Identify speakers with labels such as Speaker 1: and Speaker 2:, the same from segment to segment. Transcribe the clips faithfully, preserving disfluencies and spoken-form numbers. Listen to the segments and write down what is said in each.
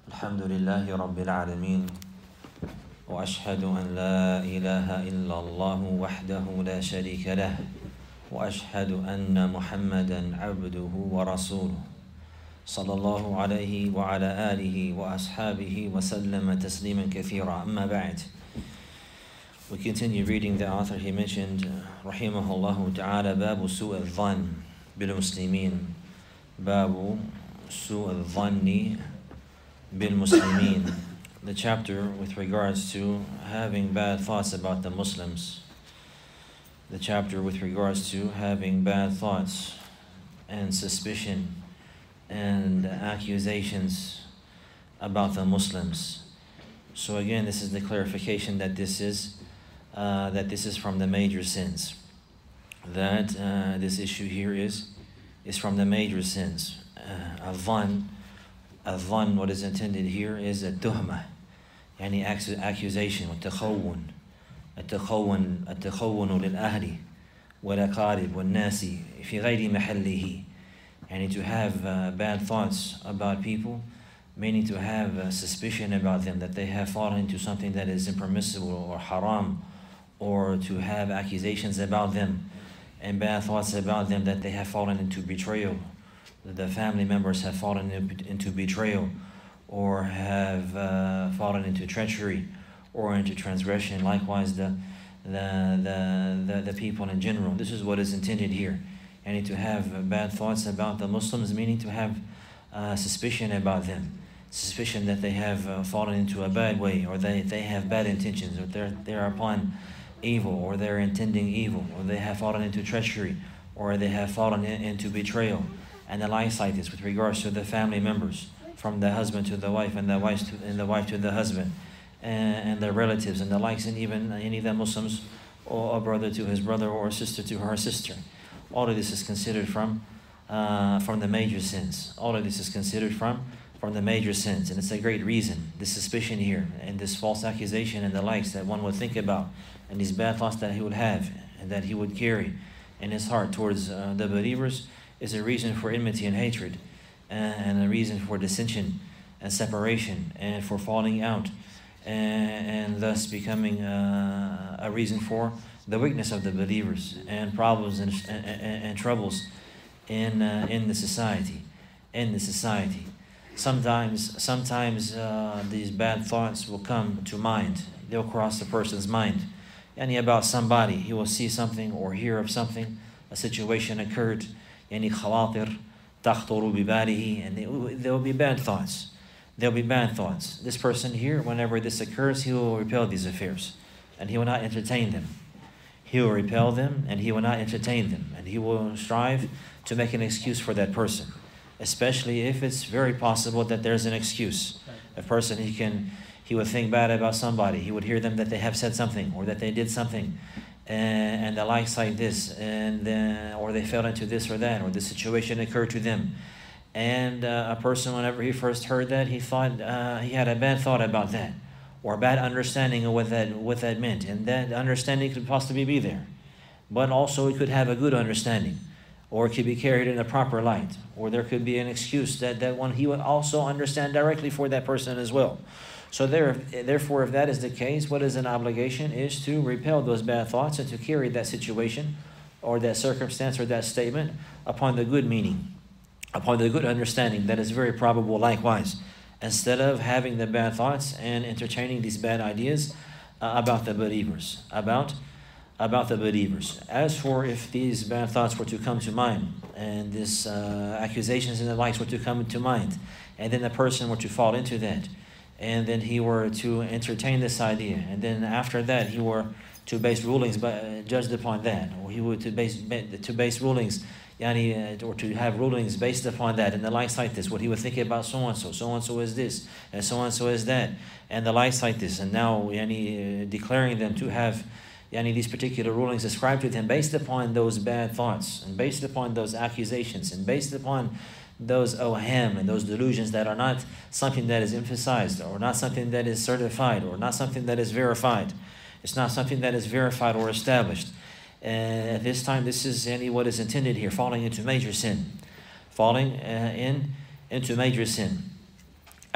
Speaker 1: الحمد لله رب العالمين وأشهد أن لا إله إلا الله وحده لا شريك له وأشهد أن محمدا عبده ورسوله صلى الله عليه وعلى آله وأصحابه وسلم تسليما كثيرا. أما بعد. We continue reading the author. He mentioned رحمه الله تعالى باب سوء الظن بالمسلمين باب سوء الظن بالمسلمين, the chapter with regards to having bad thoughts about the Muslims, the chapter with regards to having bad thoughts and suspicion and accusations about the Muslims. So again, this is the clarification that this is uh, that this is from the major sins, that uh, this issue here is is from the major sins. uh, Adhan Adhan, what is intended here is a tuhma, يعني accusation, والتخون التخون التخون للأهل والأقارب والناس في غير محله, يعني to have uh, bad thoughts about people, meaning to have uh, suspicion about them, that they have fallen into something that is impermissible or haram, or to have accusations about them and bad thoughts about them, that they have fallen into betrayal, the family members have fallen into betrayal, or have uh, fallen into treachery or into transgression. Likewise, the, the the the the people in general. This is what is intended here. And to have bad thoughts about the Muslims, meaning to have uh, suspicion about them, suspicion that they have uh, fallen into a bad way, or they, they have bad intentions, or they're they're upon evil, or they're intending evil, or they have fallen into treachery, or they have fallen in, into betrayal, and the likes like this with regards to the family members, from the husband to the wife, and the wife to, and the wife to the husband, and, and their relatives, and the likes, and even any of the Muslims, or a brother to his brother, or a sister to her sister. All of this is considered from uh, from the major sins. All of this is considered from from the major sins, and it's a great reason, this suspicion here, and this false accusation and the likes that one would think about, and these bad thoughts that he would have, and that he would carry in his heart towards uh, the believers, is a reason for enmity and hatred, and a reason for dissension and separation, and for falling out, and, and thus becoming uh, a reason for the weakness of the believers, and problems and, and, and troubles in uh, in the society, in the society. Sometimes, sometimes uh, these bad thoughts will come to mind. They'll cross the person's mind, and about somebody, he will see something or hear of something, a situation occurred, يعني خواطر تخطر بباله, and there will be bad thoughts. There will be bad thoughts. This person here, whenever this occurs, he will repel these affairs, and he will not entertain them. He will repel them, and he will not entertain them, and he will strive to make an excuse for that person, especially if it's very possible that there's an excuse. A person, he can, he would think bad about somebody. He would hear them that they have said something, or that they did something, and, and the likes like this, and then, or they fell into this or that, or the situation occurred to them. And uh, a person, whenever he first heard that, he thought uh, he had a bad thought about that, or a bad understanding of what that what that meant, and that understanding could possibly be there, but also it could have a good understanding, or it could be carried in a proper light, or there could be an excuse that that one he would also understand directly for that person as well. So there, therefore, if that is the case, what is an obligation is to repel those bad thoughts and to carry that situation or that circumstance or that statement upon the good meaning, upon the good understanding that is very probable likewise, instead of having the bad thoughts and entertaining these bad ideas uh, about the believers, about, about the believers. As for if these bad thoughts were to come to mind, and these uh, accusations and the likes were to come to mind, and then the person were to fall into that, and then he were to entertain this idea, and then after that he were to base rulings by, uh, judged upon that, or he would to base to base rulings, yani, uh, or to have rulings based upon that, and the likes like this. What he would think about so and so, so and so is this, and so and so is that, and the likes like this, and now yani, uh, declaring them to have yani, these particular rulings ascribed to them based upon those bad thoughts, and based upon those accusations, and based upon those oham and those delusions that are not something that is emphasized, or not something that is certified, or not something that is verified. It's not something that is verified or established. And at this time, this is any what is intended here, falling into major sin. Falling uh, in into major sin.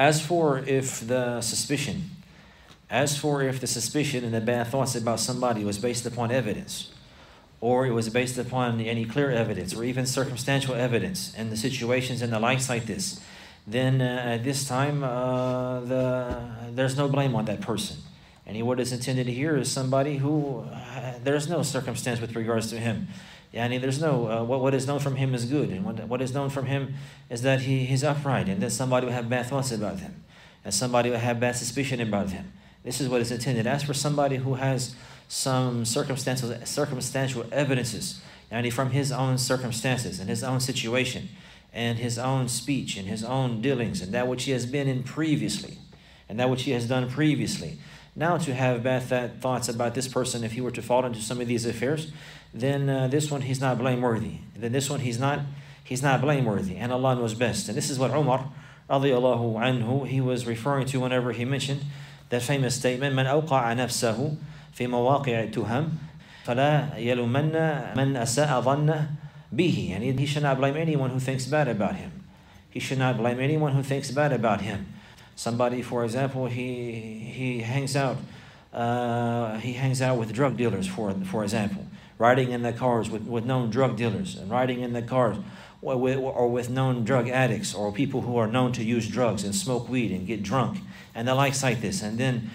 Speaker 1: As for if the suspicion, as for if the suspicion and the bad thoughts about somebody was based upon evidence, or it was based upon any clear evidence, or even circumstantial evidence, and the situations and the likes like this, then uh, at this time, uh, the there's no blame on that person. And what is intended here is somebody who, uh, there's no circumstance with regards to him. Yani there's no, uh, what, what is known from him is good. And what, what is known from him is that he, he's upright, and that somebody will have bad thoughts about him. And somebody will have bad suspicion about him. This is what is intended. As for somebody who has some circumstantial, circumstantial evidences, yani from his own circumstances and his own situation and his own speech and his own dealings and that which he has been in previously and that which he has done previously, now to have bad th- thoughts about this person, if he were to fall into some of these affairs, then uh, this one he's not blameworthy. Then this one he's not he's not blameworthy, and Allah knows best. And this is what Umar radiallahu anhu, he was referring to whenever he mentioned that famous statement, "Man awqa'a nafsahu fi mawaqi'i tuham, fala yalumanna man asa'a dhanna bihi." And he, he should not blame anyone who thinks bad about him. He should not blame anyone who thinks bad about him. Somebody, for example, he he hangs out uh, he hangs out with drug dealers, for for example, riding in the cars with, with known drug dealers, and riding in the cars or with, or with known drug addicts, or people who are known to use drugs and smoke weed and get drunk and the likes like this. And then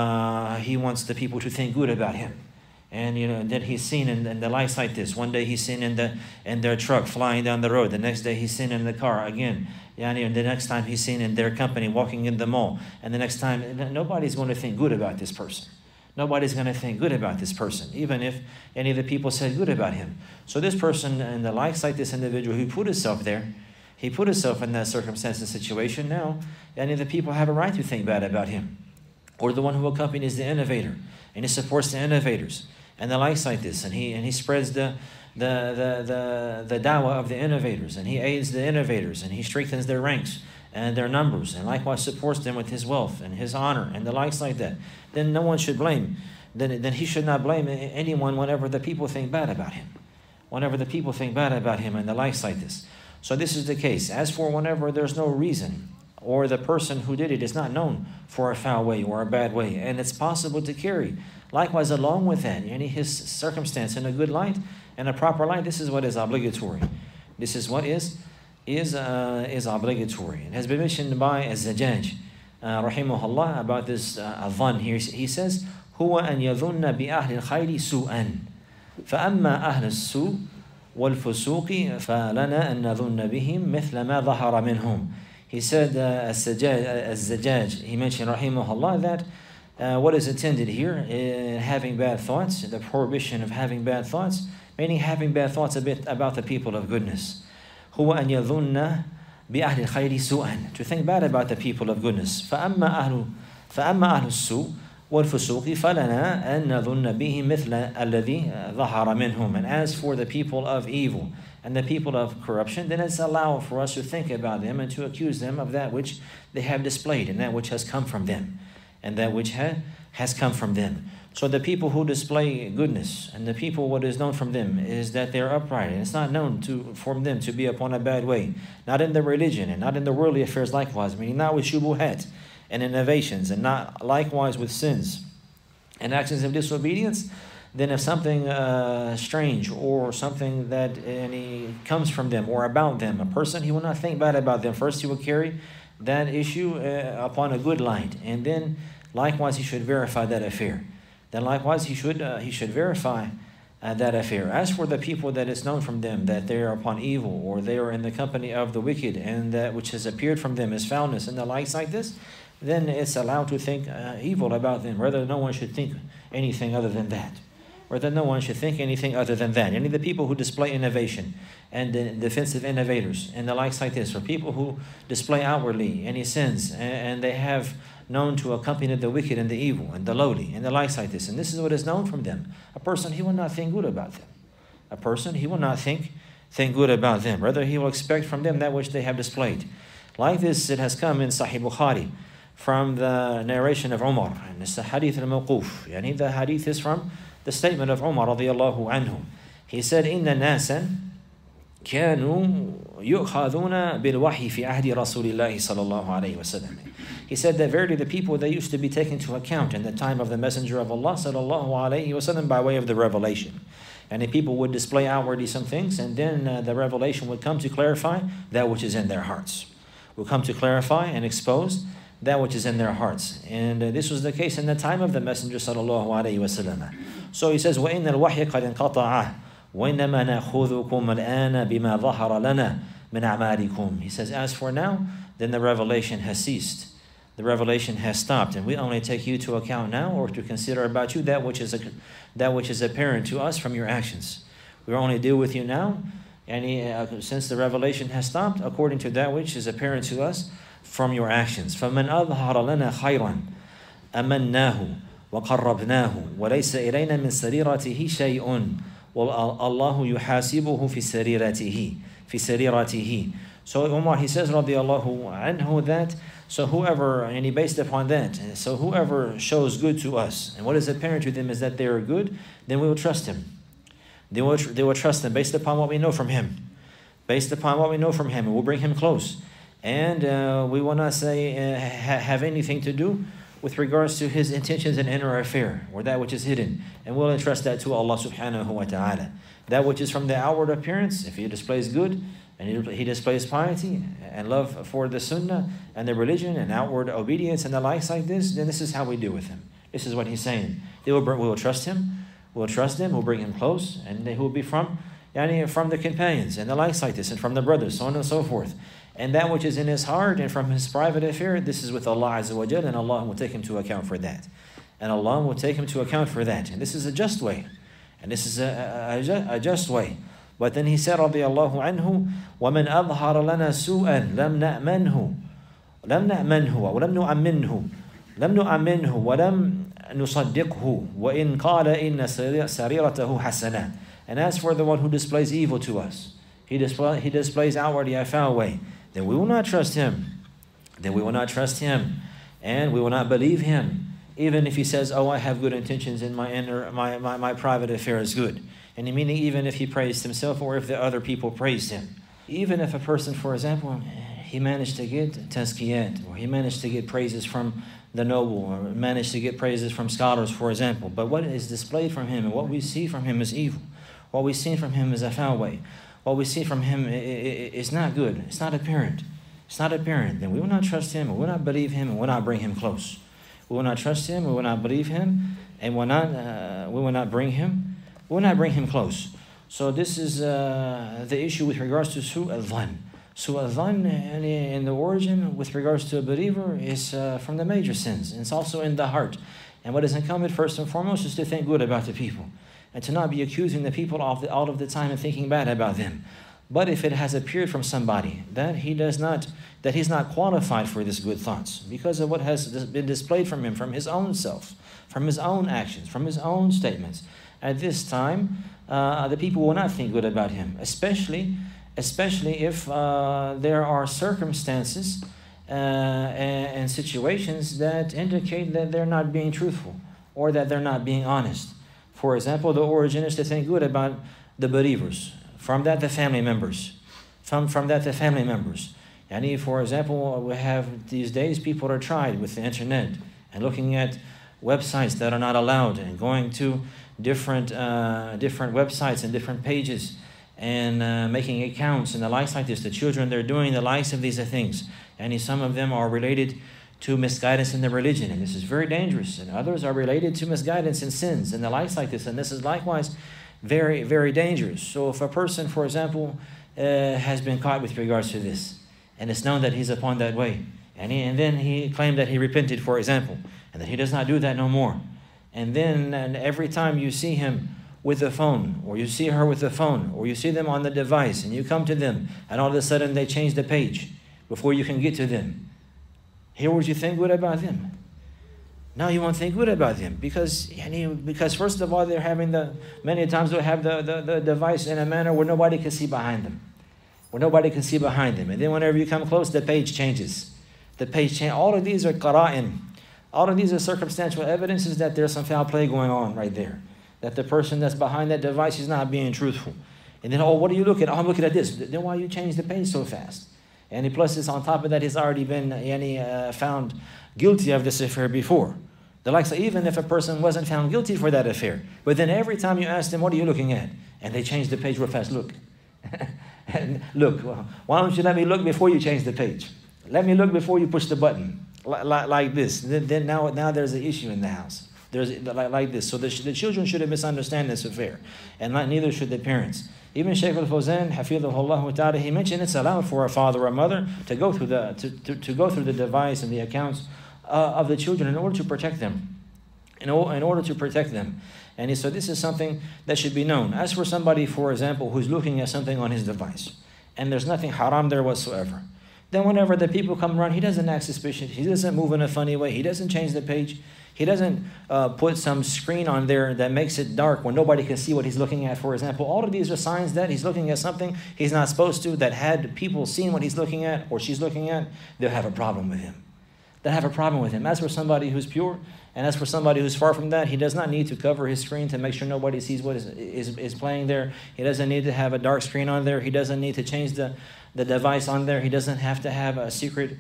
Speaker 1: uh, he wants the people to think good about him. And you know, then he's seen in, in the likes like this. One day he's seen in the in their truck flying down the road. The next day he's seen in the car again. Yani, and the next time he's seen in their company walking in the mall. And the next time, nobody's going to think good about this person. Nobody's going to think good about this person, even if any of the people said good about him. So this person and the likes like this individual who put himself there, he put himself in that circumstance and situation. Now, any of the people have a right to think bad about him. Or the one who accompanies the innovator, and he supports the innovators, and the likes like this, and he and he spreads the the the the, the dawah of the innovators, and he aids the innovators, and he strengthens their ranks and their numbers, and likewise supports them with his wealth and his honor and the likes like that. Then no one should blame. Then then he should not blame anyone whenever the people think bad about him. Whenever the people think bad about him and the likes like this. So this is the case. As for whenever there's no reason, or the person who did it is not known for a foul way or a bad way, and it's possible to carry, likewise along with that, any his circumstance in a good light and a proper light, this is what is obligatory. This is what is is uh, is obligatory. It has been mentioned by Az-Zajjaj, uh, rahimahullah, about this uh, adhan here. He says, "Huwa an yadhunna bi ahli al-khayri su'an, fa amma ahli as-su' wal-fusuqi fa lana an nadhunna bihim mithla ma dhahara minhum." He said, uh, Az-Zajjaj, he mentioned, rahimahullah, that uh, what is intended here in having bad thoughts, the prohibition of having bad thoughts, meaning having bad thoughts a bit about the people of goodness. هو أن يظن بأهل الخير سوءا, to think bad about the people of goodness. فأما أهل فأما أهل السوء والفسوق فلنا أن نظن به مثل الذي ظهر منهم. And as for the people of evil and the people of corruption, then it's allowed for us to think about them and to accuse them of that which they have displayed and that which has come from them and that which ha- has come from them. So the people who display goodness and the people, what is known from them is that they're upright, and it's not known to from them to be upon a bad way, not in the religion and not in the worldly affairs likewise, meaning not with shubuhat and innovations, and not likewise with sins and actions of disobedience. Then if something uh, strange or something that any comes from them or about them, a person, he will not think bad about them. First, he will carry that issue uh, upon a good light, and then likewise he should verify that affair. Then likewise he should uh, he should verify uh, that affair. As for the people that is known from them that they are upon evil, or they are in the company of the wicked, and that which has appeared from them is foulness and the likes like this, then it's allowed to think uh, evil about them. Rather, no one should think anything other than that. Rather, no one should think anything other than that. Any of the people who display innovation and uh, defensive innovators and the likes like this, or people who display outwardly any sins, and, and they have known to accompany the wicked and the evil and the lowly and the likes like this, and this is what is known from them. A person, he will not think good about them. A person, he will not think think good about them. Rather, he will expect from them that which they have displayed. Like this, it has come in Sahih Bukhari from the narration of Umar, and it's the hadith al-mawquf. Yani the hadith is from the statement of Umar radiyallahu anhu. He said, "Inna nasan kanu يؤخذون بالوحي في عهد رسول الله صلى الله عليه وسلم. He said that verily the people, they used to be taken to account in the time of the Messenger of Allah صلى الله عليه وسلم by way of the revelation. And the people would display outwardly some things, and then uh, the revelation would come to clarify that which is in their hearts. Would come to clarify and expose that which is in their hearts. And uh, this was the case in the time of the Messenger sallallahu alaihi wasallam. So he says, وَإِنَّ الْوَحْيَ قَدْ انْقَطَعَ وَإِنَّمَا نَأْخُذُكُمْ الْآنَ بِمَا ظَهَرَ لَنَا مِنْ أَعْمَالِكُمْ. He says, as for now, then the revelation has ceased. The revelation has stopped, and we only take you to account now, or to consider about you that which is a, that which is apparent to us from your actions. We only deal with you now, and he, uh, since the revelation has stopped, according to that which is apparent to us from your actions. فَمَنْ أَظْهَرَ لَنَا خَيْرًا أَمَنَّاهُ وَقَرَّبْنَاهُ وَلَيْسَ إِلَيْنَا مِنْ سَرِيرَتِهِ شَيْءٌ وَاللَّهُ يُحَاسِبُهُ فِي سَرِيرَتِهِ فِي سَرِيرَتِهِ. So Umar, he says, radiallahu anhu, that so whoever, and he based upon that, so whoever shows good to us, and what is apparent to them is that they are good, then we will trust him. They will, they will trust him based upon what we know from him. Based upon what we know from him, and we'll bring him close. And uh, we will not say, uh, ha have anything to do with regards to his intentions and inner affair, or that which is hidden. And we'll entrust that to Allah subhanahu wa ta'ala. That which is from the outward appearance, if he displays good, and he displays piety and love for the sunnah and the religion and outward obedience and the likes like this, then this is how we deal with him. This is what he's saying. They will bring, we will trust him, we will trust him, we'll bring him close, and they will be from, yani from the companions and the likes like this, and from the brothers, so on and so forth. And that which is in his heart and from his private affair, this is with Allah Azza wa Jal, and Allah will take him to account for that. And Allah will take him to account for that. And this is a just way. And this is a, a, a just way. But then he said, رضي الله عنه, وَمَنْ أَظْهَرَ لَنَا سُوءًا لَمْ نَأْمَنْهُ لَمْ نَأْمَنْهُ وَلَمْ نُؤَمِّنْهُ لَمْ نُؤَمِّنْهُ وَلَمْ نُصَدِّقْهُ وَإِنْ قَالَ إِنَّ سَرِيرَتَهُ حَسَنًا. And as for the one who displays evil to us, he, display, he displays outwardly a foul way, then we will not trust him. Then we will not trust him. And we will not believe him. Even if he says, oh, I have good intentions and my, inner, my, my, my private affair is good. And meaning even if he praised himself or if the other people praised him. Even if a person, for example, he managed to get tazkiyat, or he managed to get praises from the noble, or managed to get praises from scholars, for example. But what is displayed from him and what we see from him is evil. What we see from him is a foul way. What we see from him is not good. It's not apparent. It's not apparent. Then we will not trust him, we will not believe him, and we will not bring him close. We will not trust him, we will not believe him, and will not, uh, we will not bring him We will not bring him close. So this is uh, the issue with regards to su' al-dhan. Su' al-dhan in the origin with regards to a believer is uh, from the major sins. And it's also in the heart. And what is incumbent first and foremost is to think good about the people. And to not be accusing the people all, the, all of the time and thinking bad about them. But if it has appeared from somebody that he does not, that he's not qualified for these good thoughts because of what has been displayed from him, from his own self, from his own actions, from his own statements, at this time, uh, the people will not think good about him, especially, especially if uh, there are circumstances uh, and, and situations that indicate that they're not being truthful or that they're not being honest. For example, the origin is to think good about the believers. From that, the family members. From, from that, the family members. And for example, we have these days, people are tried with the internet and looking at websites that are not allowed and going to different uh, different websites and different pages and uh, making accounts and the likes like this. The children, they're doing the likes of these things. And some of them are related to misguidance in the religion, and this is very dangerous. And others are related to misguidance and sins and the likes like this. And this is likewise very, very dangerous. So if a person, for example, uh, has been caught with regards to this, and it's known that he's upon that way, and, he, and then he claimed that he repented, for example, and that he does not do that no more. And then and every time you see him with the phone, or you see her with the phone, or you see them on the device, and you come to them, and all of a sudden they change the page before you can get to them. Here would you think good about them? No, you won't think good about them because, because first of all, they're having the, many times they'll have the, the, the device in a manner where nobody can see behind them. Where nobody can see behind them. And then whenever you come close, the page changes. The page changes. All of these are qara'in. All of these are circumstantial evidences that there's some foul play going on right there. That the person that's behind that device is not being truthful. And then, oh, what are you looking at? Oh, I'm looking at this. Then why you change the page so fast? And plus, it's on top of that, he's already been yani, uh, found guilty of this affair before. The likes of, even if a person wasn't found guilty for that affair, but then every time you ask them, what are you looking at? And they change the page real fast. Look. And look, well, why don't you let me look before you change the page? Let me look before you push the button. Like, like this. Then, then now, now there's an issue in the house. There's like, like this. So the, the children shouldn't misunderstand this affair. And not, neither should the parents. Even Shaykh al-Fawzan, hafidhahullah ta'ala, he mentioned it's allowed for a father or a mother to go through the to, to, to go through the device and the accounts uh, of the children in order to protect them. In, o- in order to protect them. And so this is something that should be known. As for somebody, for example, who's looking at something on his device, and there's nothing haram there whatsoever, then whenever the people come around, he doesn't act suspicious. He doesn't move in a funny way. He doesn't change the page. He doesn't uh, put some screen on there that makes it dark when nobody can see what he's looking at, for example. All of these are signs that he's looking at something he's not supposed to, that had people seen what he's looking at or she's looking at, they'll have a problem with him. They'll have a problem with him. As for somebody who's pure, and as for somebody who's far from that, he does not need to cover his screen to make sure nobody sees what is, is, is playing there. He doesn't need to have a dark screen on there. He doesn't need to change the, the device on there. He doesn't have to have a secret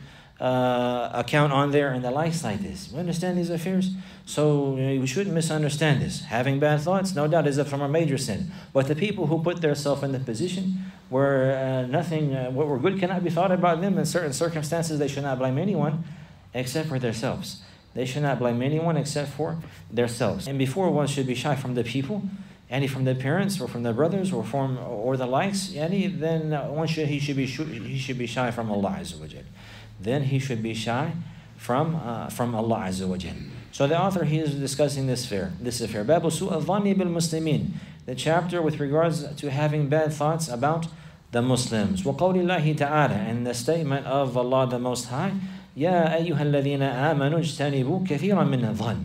Speaker 1: uh, account on there and the likes like this. We understand these affairs? So you know, we shouldn't misunderstand this. Having bad thoughts, no doubt, is from a major sin. But the people who put themselves in the position where uh, nothing, uh, what were good cannot be thought about them in certain circumstances, they should not blame anyone except for themselves. They should not blame anyone except for themselves. And before one should be shy from the people, any from the parents or from the brothers or from or the likes, any then one should he should be he should be shy from Allah Azza wa Jal. Then he should be shy from uh, from Allah Azza wa Jal. So the author, he is discussing this affair. This affair. Babu su'a dhanni bil muslimin. The chapter with regards to having bad thoughts about the Muslims. Wa qawli Allahi ta'ala, and the statement of Allah the Most High. يا أيها الذين آمنوا اجتنبوا كثيرا من الظن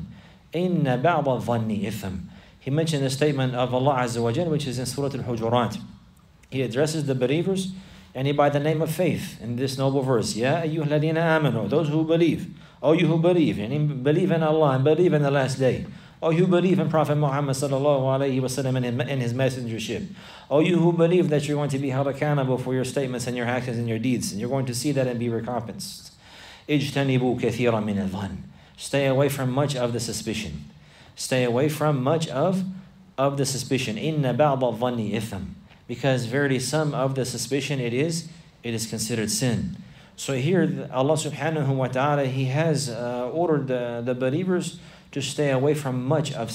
Speaker 1: إن بعض الظن إثم. He mentioned the statement of Allah Azza wa Jal, which is in Surah Al-Hujurat. He addresses the believers, and he by the name of faith in this noble verse. يا أيها الذين آمنوا, those who believe. Oh, you who believe, and believe in Allah and believe in the last day. Oh, you who believe in Prophet Muhammad sallallahu alaihi wasallam and in his messengership. Oh, you who believe that you're going to be held accountable for your statements and your actions and your deeds, and you're going to see that and be recompensed. اجتنبوا كثيرا من الظن. Stay away from much of the suspicion. Stay away from much of, of the suspicion. إن بعض الظن إثم. Because verily some of the suspicion it is, it is considered sin. So here Allah subhanahu wa ta'ala, He has uh, ordered the, the believers to stay away from much of,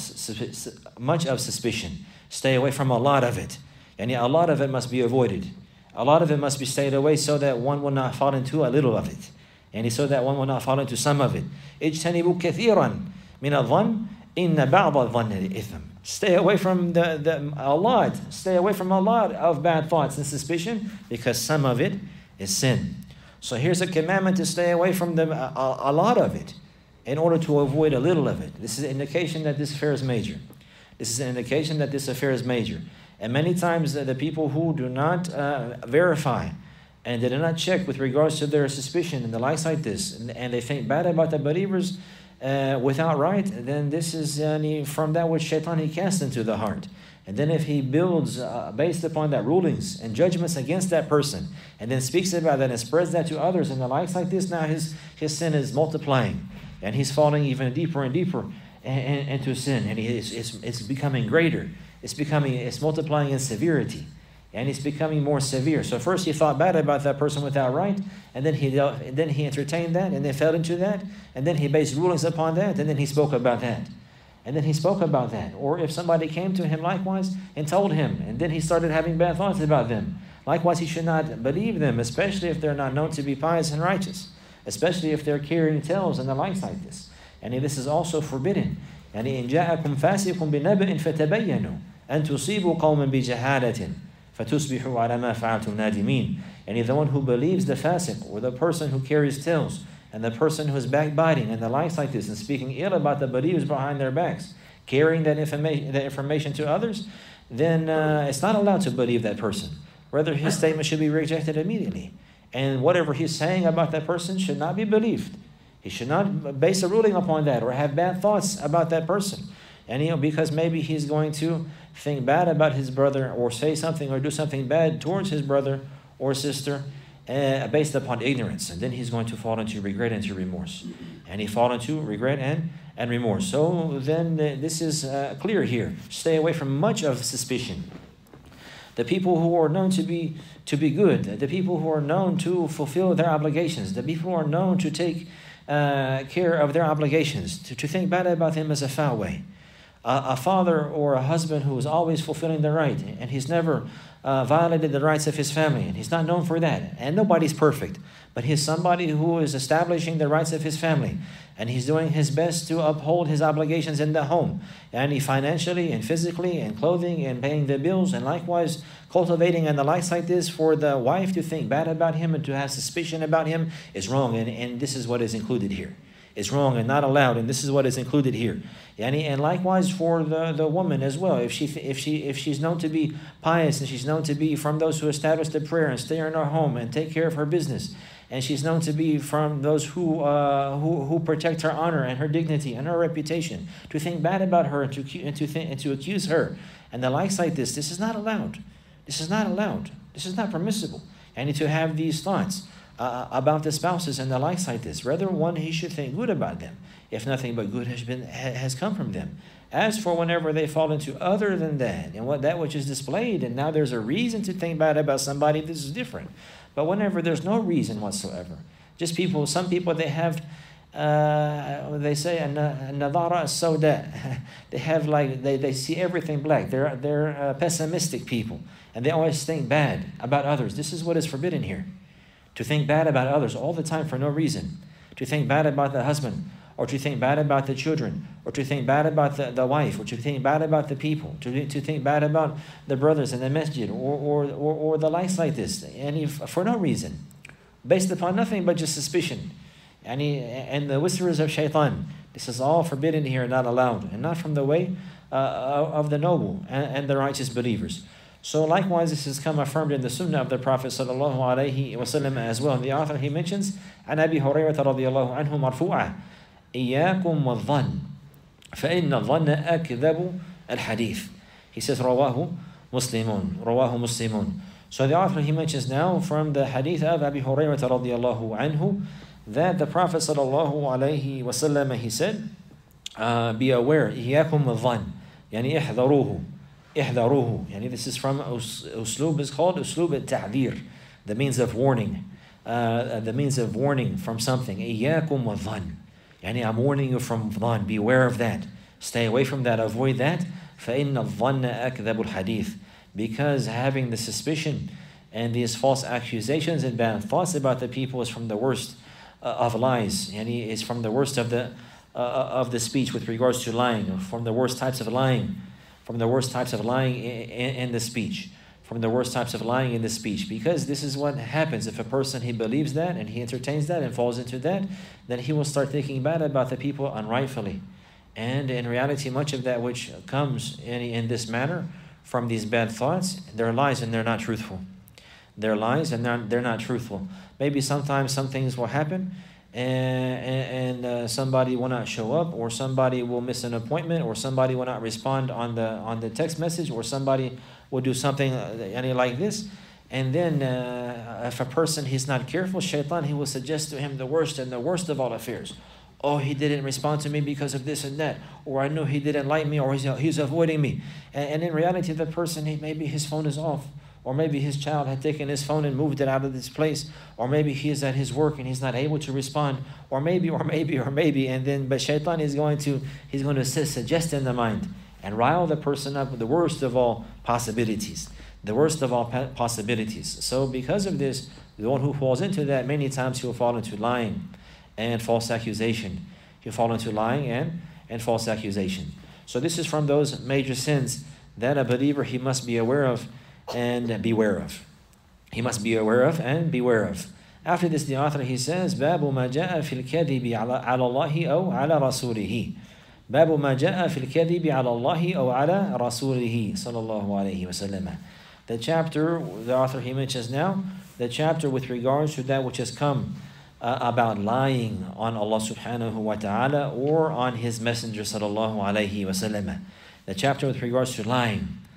Speaker 1: much of suspicion. Stay away from a lot of it. And a lot of it must be avoided. A lot of it must be stayed away so that one will not fall into a little of it. And so that one will not fall into some of it. اجتنبوا كثيرا من الظن إن بعض الظن إثم. Stay away from the, the a lot. Stay away from a lot of bad thoughts and suspicion, because some of it is sin. So here's a commandment to stay away from the, a, a lot of it in order to avoid a little of it. This is an indication that this affair is major. This is an indication that this affair is major. And many times the, the people who do not uh, verify and they do not check with regards to their suspicion and the likes like this, and, and they think bad about the believers uh, without right, then this is uh, from that which shaitan he casts into the heart. And then if he builds uh, based upon that rulings and judgments against that person, and then speaks about that and spreads that to others and the likes like this, now his, his sin is multiplying, and he's falling even deeper and deeper into sin, and he is, it's, it's becoming greater. It's becoming, it's multiplying in severity. And it's becoming more severe. So first he thought bad about that person without right, and then he and then he entertained that, and then fell into that, and then he based rulings upon that, and then he spoke about that. And then he spoke about that. Or if somebody came to him likewise and told him, and then he started having bad thoughts about them. Likewise, he should not believe them, especially if they're not known to be pious and righteous, especially if they're carrying tales and the likes like this. And this is also forbidden. And إن جاءكم فاسق بنبأ فتبينوا أن تصيبوا قوما بجهالة فَتُصْبِحُوا عَلَى مَا فَعَلْتُمْ نَادِمِينَ. And the one who believes the fasiq, or the person who carries tales, and the person who is backbiting, and the likes like this, and speaking ill about the believers behind their backs, carrying that information, that information to others, then uh, it's not allowed to believe that person. Rather, his statement should be rejected immediately. And whatever he's saying about that person should not be believed. He should not base a ruling upon that, or have bad thoughts about that person. And you know, because maybe he's going to think bad about his brother or say something or do something bad towards his brother or sister uh, based upon ignorance. And then he's going to fall into regret and into remorse. And he fall into regret and, and remorse. So then uh, this is uh, clear here. Stay away from much of suspicion. The people who are known to be to be good, the people who are known to fulfill their obligations, the people who are known to take uh, care of their obligations, to, to think bad about them as a foul way. Uh, a father or a husband who is always fulfilling the right, and he's never uh, violated the rights of his family, and he's not known for that. And nobody's perfect, but he's somebody who is establishing the rights of his family, and he's doing his best to uphold his obligations in the home, and he financially and physically and clothing and paying the bills, and likewise cultivating and the likes like this. For the wife to think bad about him and to have suspicion about him is wrong, and, and this is what is included here. It's wrong and not allowed, and this is what is included here. And, and likewise for the, the woman as well. If she if she if she's known to be pious and she's known to be from those who establish the prayer and stay in her home and take care of her business, and she's known to be from those who uh, who who protect her honor and her dignity and her reputation, to think bad about her and to and to think, and to accuse her and the likes like this, this is not allowed. This is not allowed. This is not permissible. And to have these thoughts Uh, about the spouses and the likes like this. Rather, one, he should think good about them, if nothing but good has been ha, has come from them. As for whenever they fall into other than that, and what that which is displayed, and now there's a reason to think bad about somebody, this is different. But whenever there's no reason whatsoever, just people, some people, they have, uh, they say, a nadara as-sawda. They have like, they, they see everything black. They're, they're uh, pessimistic people, and they always think bad about others. This is what is forbidden here. To think bad about others all the time for no reason. To think bad about the husband, or to think bad about the children, or to think bad about the, the wife, or to think bad about the people, to, to think bad about the brothers in the masjid, or, or, or, or the likes like this, and if, for no reason, based upon nothing but just suspicion. And, he, and the whispers of shaitan. This is all forbidden here, not allowed, and not from the way uh, of the noble and, and the righteous believers. So likewise, this has come affirmed in the Sunnah of the Prophet sallallahu alaihi wasallam as well. And the author, he mentions, عن أبي هريرة رضي الله عنه مرفوعة إياكم والظن فإن الظن أكذب الحديث. He says رواه مسلمون رواه مسلمون. So the author, he mentions now from the hadith of Abi Hurairah رضي الله عنه that the Prophet sallallahu alaihi wasallam, he said, uh, be aware, إياكم والظن, يعني احذروه. احذروه. يعني this is from uslub, is called uslub al-ta'dhir, the means of warning, uh, the means of warning from something. إياكم والظن. يعني I'm warning you from dhan. Beware of that. Stay away from that. Avoid that. فإن الظن أكذب الحديث. Because having the suspicion and these false accusations and bad thoughts about the people is from the worst uh, of lies. يعني is from the worst of the uh, of the speech with regards to lying. From the worst types of lying. From the worst types of lying in, in, in the speech. From the worst types of lying in the speech. Because this is what happens. If a person, he believes that and he entertains that and falls into that, then he will start thinking bad about the people unrightfully. And in reality, much of that which comes in, in this manner from these bad thoughts, they're lies and they're not truthful. They're lies and they're, they're not truthful. Maybe sometimes some things will happen and, and uh, somebody will not show up, or somebody will miss an appointment, or somebody will not respond on the on the text message, or somebody will do something uh, like this. And then uh, if a person, he's not careful, shaitan, he will suggest to him the worst and the worst of all affairs. Oh, he didn't respond to me because of this and that, or I know he didn't like me, or he's, he's avoiding me. And, and in reality, the person, he, maybe his phone is off, or maybe his child had taken his phone and moved it out of this place, or maybe he is at his work and he's not able to respond, or maybe, or maybe, or maybe, and then, but shaitan is going to, he's going to suggest in the mind and rile the person up with the worst of all possibilities, the worst of all possibilities. So because of this, the one who falls into that, many times he will fall into lying and false accusation. He'll fall into lying and, and false accusation. So this is from those major sins that a believer, he must be aware of and beware of. He must be aware of and beware of. After this, the author, he says, باب ما جاء في الكذب على الله أو على رسوله. باب ما جاء في الكذب على الله أو على رسوله صلى الله عليه وسلم. The chapter, the author, he mentions now, the chapter with regards to that which has come uh, about lying on Allah subhanahu wa ta'ala or on his messenger sallallahu alayhi wa sallam. The chapter with regards to lying.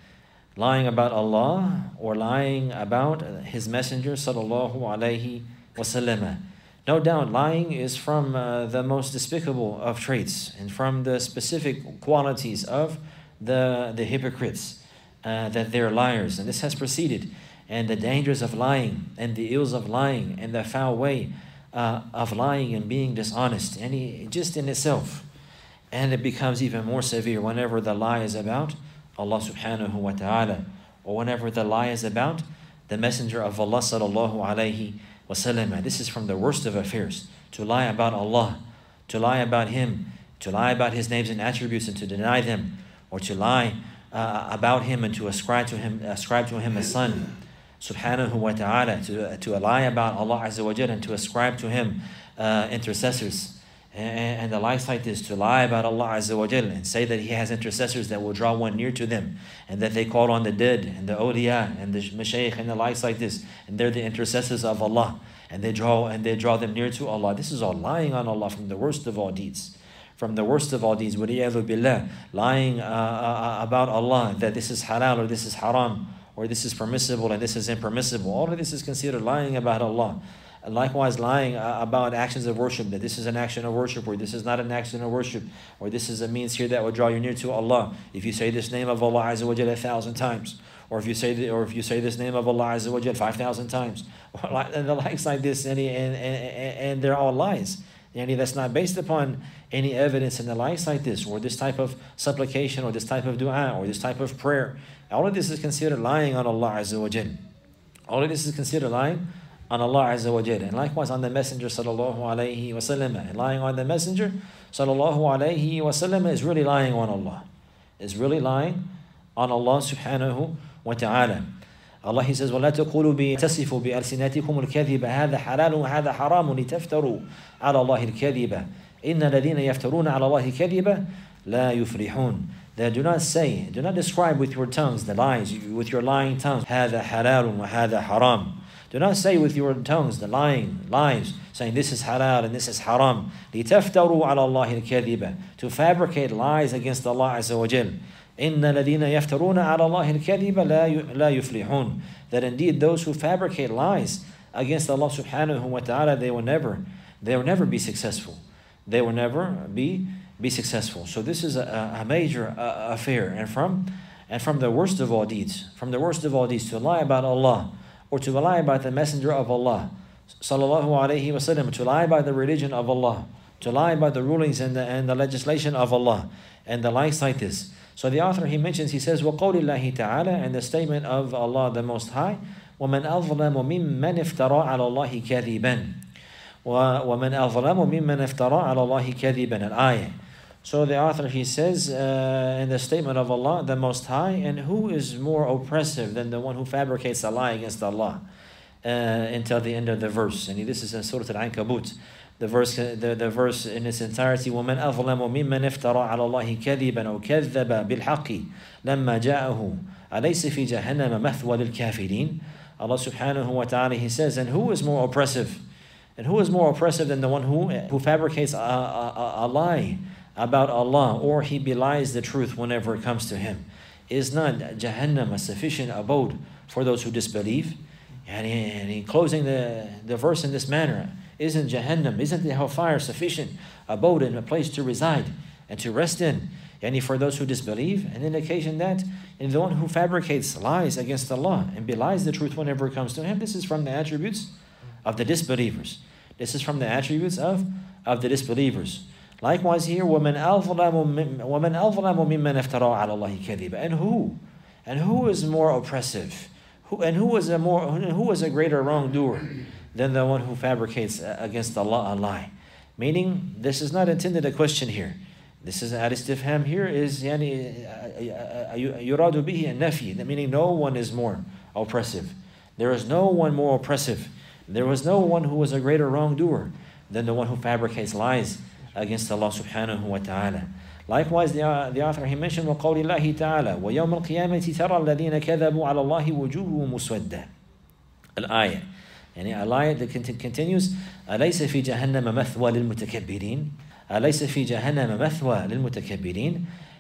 Speaker 1: lying about Allah or lying about His Messenger sallallahu alaihi wasallam. No doubt lying is from uh, the most despicable of traits and from the specific qualities of the, the hypocrites, uh, that they're liars. And this has preceded. And the dangers of lying and the ills of lying and the foul way uh, of lying and being dishonest, and he, just in itself. And it becomes even more severe whenever the lie is about Allah subhanahu wa ta'ala, or whenever the lie is about the Messenger of Allah sallallahu alayhi wa sallam. This is from the worst of affairs, to lie about Allah, to lie about Him, to lie about His names and attributes and to deny them, or to lie uh, about Him and to ascribe to Him, ascribe to Him a son, subhanahu wa ta'ala, to, to lie about Allah azza wa jalla and to ascribe to Him uh, intercessors. And, and the likes like this, to lie about Allah azza wa jalla and say that He has intercessors that will draw one near to them, and that they call on the dead and the awliya and the mashaykh and the likes like this, and they're the intercessors of Allah, and they draw and they draw them near to Allah. This is all lying on Allah, from the worst of all deeds. From the worst of all deeds, وَلِيَعْذُ بِاللَّهِ, lying uh, uh, about Allah, that this is halal or this is haram, or this is permissible and this is impermissible. All of this is considered lying about Allah. And likewise, lying uh, about actions of worship, that this is an action of worship, or this is not an action of worship, or this is a means here that will draw you near to Allah. If you say this name of Allah Azza wa Jalla a thousand times, or if you say the, or if you say this name of Allah Azza wa Jalla five thousand times, and the likes like this, and, and, and, and they're all lies. Yani that's not based upon any evidence in the likes like this, or this type of supplication, or this type of dua, or this type of prayer. All of this is considered lying on Allah Azza wa Jalla. All of this is considered lying on Allah Azza wa Jalla. And likewise on the Messenger sallallahu alayhi wa sallam. And lying on the Messenger sallallahu alayhi wa sallam is really lying on Allah. Is really lying on Allah subhanahu wa ta'ala. Allah, He says, وَلَا تَقُولُوا بِتَصِفُوا بِأَلْسِنَاتِكُمُ الْكَذِبَ هَذَا حَلَالٌ وَهَذَا حَرَامٌ لِتَفْتَرُوا عَلَى اللَّهِ الْكَذِبَ إِنَّ الَّذِينَ يَفْتَرُونَ عَلَى اللَّهِ الْكَذِبَ لَا يُفْلِحُونَ. That do not say, do not describe with your tongues the lies, with your lying tongues. هَذَا حَلَالٌ وَهَذَا حَرَامٌ. Do not say with your tongues the lying lies, saying this is halal and this is haram. لِتَفْتَرُوا عَلَى اللَّهِ الْكَذِبَ. To fabricate lies against Allah Azza wa Jal. إِنَّ الَّذِينَ يَفْتَرُونَ عَلَى اللَّهِ الْكَذِبَ لَا يُفْلِحُونَ. That indeed those who fabricate lies against Allah subhanahu wa ta'ala, they will never, they will never be successful. They will never be be successful. So this is a, a major uh, affair, and from and from the worst of all deeds, from the worst of all deeds, to lie about Allah, or to lie about the Messenger of Allah, sallallahu alaihi wasallam, to lie about the religion of Allah, to lie about the rulings and the, and the legislation of Allah, and the likes like this. So the author, he mentions, he says, وَقَوْلِ اللَّهِ تَعَالَى, and the statement of Allah the Most High, وَمَنْ أَظْلَمُ مِمَّنْ افترى عَلَى اللَّهِ كَذِبًا وَمَنْ أَظْلَمُ مِمَّنْ افترى عَلى اللَّهِ كَذِبًا. Al-ayah. So the author, he says, uh, in the statement of Allah the Most High, and who is more oppressive than the one who fabricates a lie against Allah, uh, until the end of the verse. And this is in Surah Al-Ankabut. The verse, the, the verse in its entirety, وَمَنْ أَظْلَمُ مِمَّنْ افترى عَلى اللَّهِ كَذِبًا أو كذب بالحق لما جاءه أليس في جهنم مثوى للكافرين. Allah subhanahu wa ta'ala, He says, and who is more oppressive? And who is more oppressive than the one who, who fabricates a, a, a lie about Allah, or he belies the truth whenever it comes to him? Is not Jahannam a sufficient abode for those who disbelieve? And he, and he closing the, the verse in this manner, isn't Jahannam, isn't the hellfire sufficient abode and a place to reside and to rest in? And for those who disbelieve, an indication that and the one who fabricates lies against Allah and belies the truth whenever it comes to him, this is from the attributes of the disbelievers. This is from the attributes of, of the disbelievers. Likewise here, وَمَنْ أَظْلَمُ مِمَّنْ افترى عَلَى اللَّهِ كَذِبًا. And who? And who is more oppressive? Who, and who is a more who is a greater wrongdoer than the one who fabricates against Allah a lie? Meaning, this is not intended a question here. This is al-istifham here is yani yuradu bihi an-nafi, meaning no one is more oppressive. There is no one more oppressive. There was no one who was a greater wrongdoer than the one who fabricates lies against Allah subhanahu wa ta'ala. Likewise, the, uh, the author, he mentioned وَقَوْلِ اللَّهِ تَعَالَى وَيَوْمَ الْقِيَامَةِ تَرَى الَّذِينَ كَذَبُوا عَلَى اللَّهِ وُجُوهُهُمْ مُسْوَدَّةٌ. Al-ayah. And the ayah that continues, أَلَيْسَ فِي جَهَنَّمَ مَثْوَى لِلْمُتَكَبِّرِينَ أَلَيْسَ فِي جَهَنَّمَ مَثْوَى لِلْمُتَكَبِّرِينَ.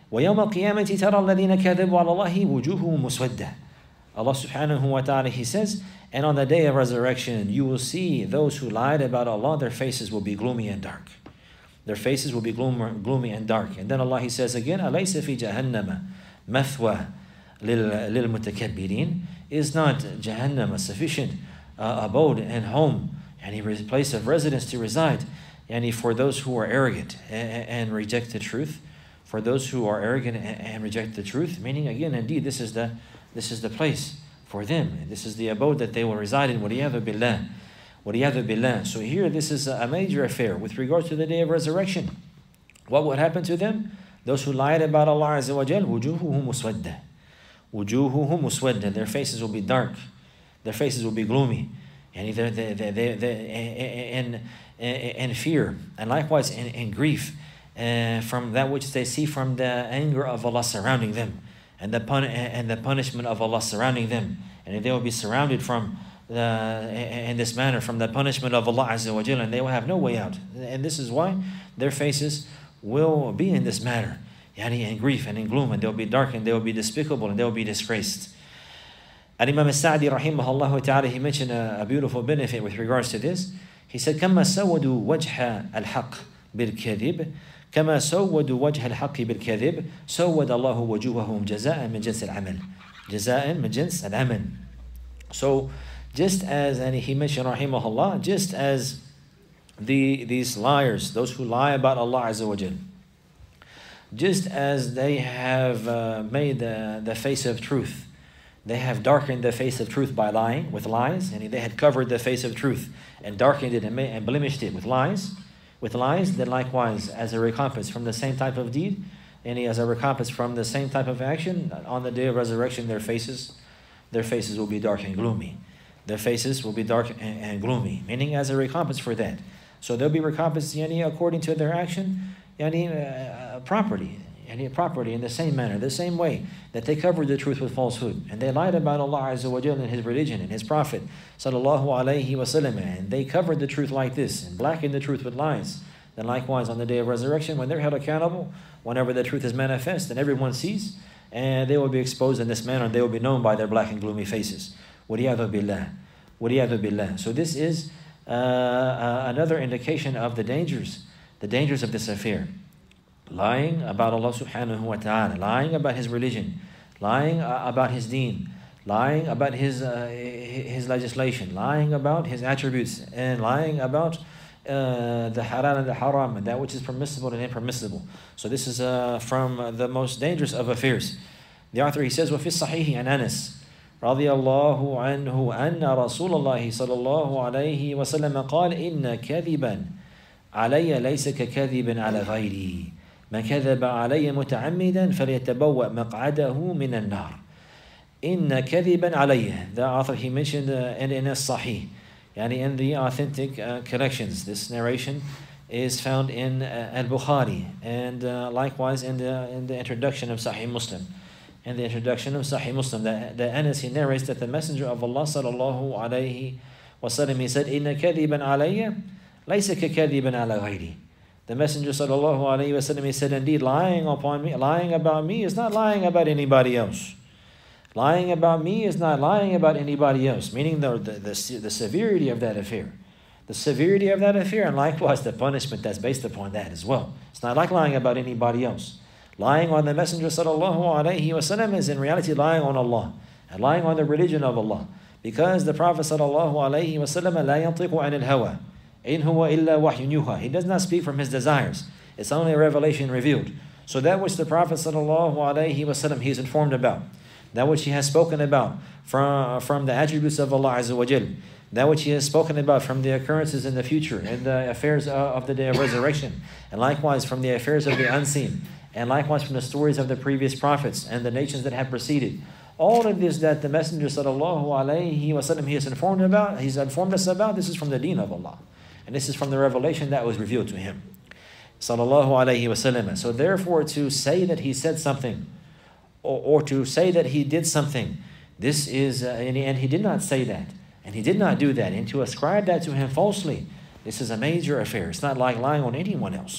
Speaker 1: وَيَوْمَ الْقِيَامَةِ تَرَى الَّذِينَ كَذَبُوا عَلَى اللَّهِ وُجُوهُهُمْ مُسْوَدَّةٌ. Allah subhanahu wa ta'ala, He says, and on the day of resurrection, you will see those who lied about Allah, their faces will be gloomy and dark. Their faces will be gloom, gloomy and dark. And then Allah, He says again, أَلَيْسَ فِي جَهَنَّمَ مَثْوَى لِلْمُتَكَبِّرِينَ. Is not Jahannam a sufficient uh, abode and home, and a place of residence to reside, and for those who are arrogant and, and reject the truth? For those who are arrogant and, and reject the truth, meaning again, indeed, this is the this is the place for them. This is the abode that they will reside in. وَلِيَذُ بِاللَّهِ وَلِيَذُ بِاللَّهِ. So here, this is a major affair with regard to the day of resurrection. What would happen to them? Those who lied about Allah Azza wa Jal, وُجُوهُهُمْ مُسْوَدَّةٌ. وُجُوهُهُمْ مُسْوَدَّةٌ. Their faces will be dark. Their faces will be gloomy. And they, they, they, they, they, and, and fear. And likewise in, in grief. Uh, from that which they see from the anger of Allah surrounding them. And the, pun- and the punishment of Allah surrounding them. And they will be surrounded from the, in this manner from the punishment of Allah Azza wa Jalla, and they will have no way out. And this is why their faces will be in this manner, yani in grief and in gloom, and they will be dark and they will be despicable and they will be disgraced. Al-Imam al-Sa'di rahimahullah ta'ala, he mentioned a, a beautiful benefit with regards to this. He said, كَمَّا سَوَّدُوا وَجْهَ الْحَقِّ بِالْكَذِبِ كما سودوا وجه الحق بالكذب سود الله وجوههم جزاء من جنس العمل جزاء من جنس العمل. So just as, and he mentioned rahimahullah, just as the these liars, those who lie about Allah Azza wa Jal, just as they have uh, made the, the face of truth, they have darkened the face of truth by lying with lies, and they had covered the face of truth and darkened it and, made, and blemished it with lies. With lies, then likewise, as a recompense from the same type of deed, and as a recompense from the same type of action, on the day of resurrection, their faces, their faces will be dark and gloomy. Their faces will be dark and, and gloomy, meaning as a recompense for that. So they'll be recompensed, yani, according to their action, yani, uh, property, yani, property in the same manner, the same way that they covered the truth with falsehood, and they lied about Allah Azza wa Jalla and His religion and His Prophet sallallahu alaihi wasallam, and they covered the truth like this and blackened the truth with lies. Then likewise on the day of resurrection, when they're held accountable, whenever the truth is manifest and everyone sees, and they will be exposed in this manner, and they will be known by their black and gloomy faces. وَلِيَذُ بِاللَّهِ وَلِيَذُ بِاللَّهِ. So this is uh, uh, another indication of the dangers, the dangers of this affair. Lying about Allah subhanahu wa ta'ala, lying about His religion, lying uh, about His deen, lying about His uh, His legislation, lying about His attributes, and lying about uh, the halal and the haram, and that which is permissible and impermissible. So this is uh, from the most dangerous of affairs. The author, he says, وَفِي الصَّحِيحِ عن أنس رضي الله عنه أن رسول الله صلى الله عليه وسلم قال إن كذبا علي ليس ككذب على غيري من كذب علي متعمدا فليتبوأ مقعده من النار. إن كذبا علي. The author, he mentioned uh, in, in Sahih, yani in the authentic uh, collections. This narration is found in uh, Al-Bukhari, and uh, likewise in the in the introduction of Sahih Muslim. In the introduction of Sahih Muslim, the, the Anas, he narrates that the Messenger of Allah sallallahu alayhi wasallam, he said, إن كذبا علي ليس ككذب على غيري. The Messenger sallallahu alayhi wasallam, he said, indeed, lying upon me, lying about me is not lying about anybody else. Lying about me is not lying about anybody else, meaning the, the, the, the severity of that affair. The severity of that affair, and likewise the punishment that's based upon that as well. It's not like lying about anybody else. Lying on the Messenger sallallahu alayhi wasallam is in reality lying on Allah and lying on the religion of Allah. Because the Prophet sallallahu alayhi wasallam لا ينطق عن الهوى إن هو إلا وحي يوحى. He does not speak from his desires. It's only a revelation revealed. So that which the Prophet sallallahu alayhi wasallam, he is informed about, that which he has spoken about from, from the attributes of Allah Azza wa Jal, that which he has spoken about from the occurrences in the future and the affairs of the day of resurrection, and likewise from the affairs of the unseen, and likewise from the stories of the previous prophets and the nations that have preceded. All of this that the Messenger sallallahu alayhi wasallam, he has informed about, he's informed us about, this is from the deen of Allah. And this is from the revelation that was revealed to him. Sallallahu alayhi wasallam. So therefore, to say that he said something, or, or to say that he did something, this is, uh, and, he, and he did not say that, and he did not do that, and to ascribe that to him falsely, this is a major affair. It's not like lying on anyone else.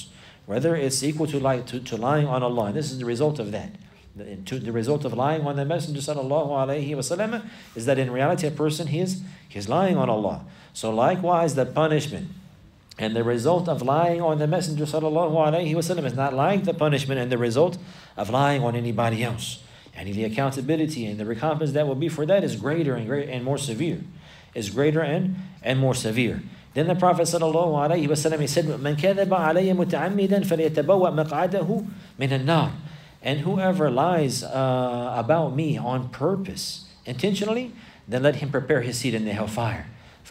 Speaker 1: whether it's equal to, lie, to, to lying on Allah. And this is the result of that. The, to, the result of lying on the Messenger sallallahu alaihi wasallam is that in reality a person he is he's lying on Allah. So likewise the punishment and the result of lying on the Messenger sallallahu alaihi wasallam is not like the punishment and the result of lying on anybody else. And the accountability and the recompense that will be for that is greater and greater and more severe. Is greater and, and more severe. Then the Prophet sallallahu alaihi wasallam he said, "Man kadhaba alayya muta'ammidan falyatabawwa maq'adahu min an-nar." And whoever lies uh, about me on purpose, intentionally, then let him prepare his seat in the hellfire.